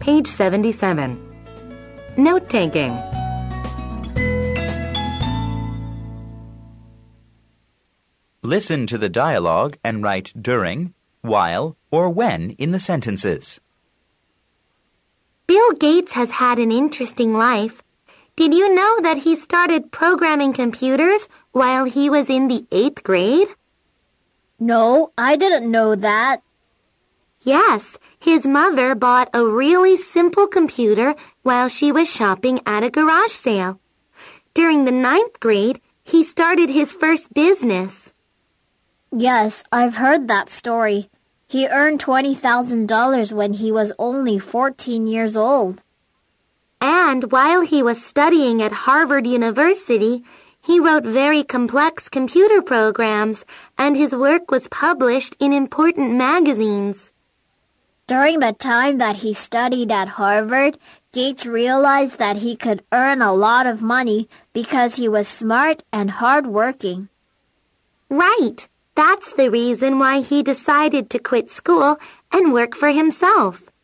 page 77. Note-taking. Listen to the dialogue and write during, while, or when in the sentences. Bill Gates has had an interesting life. Did you know that he started programming computers while he was in the 8th grade? No, I didn't know that. Yes, his mother bought a really simple computer while she was shopping at a garage sale. During the 9th grade, he started his first business. Yes, I've heard that story. He earned $20,000 when he was only 14 years old. And while he was studying at Harvard University, he wrote very complex computer programs, and his work was published in important magazines. During the time that he studied at Harvard, Gates realized that he could earn a lot of money because he was smart and hardworking. Right. That's the reason why he decided to quit school and work for himself.